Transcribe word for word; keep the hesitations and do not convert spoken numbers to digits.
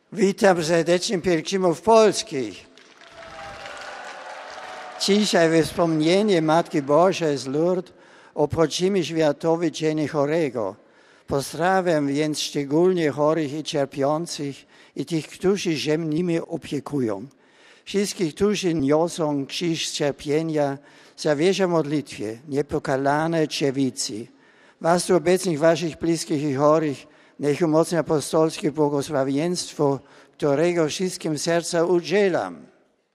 Witam serdecznie pielgrzymów polskich. Dzisiaj we wspomnienie Matki Bożej z Lourdes obchodzimy Światowy Dzień Chorego. Pozdrawiam więc szczególnie chorych i cierpiących i tych, którzy się nimi opiekują. Wszystkich, którzy niosą krzyż cierpienia, zawierzę modlitwie niepokalanej dziewicy. Was tu obecnych, waszych bliskich i chorych, niech umocni apostolskie błogosławieństwo, którego wszystkim serca udzielam.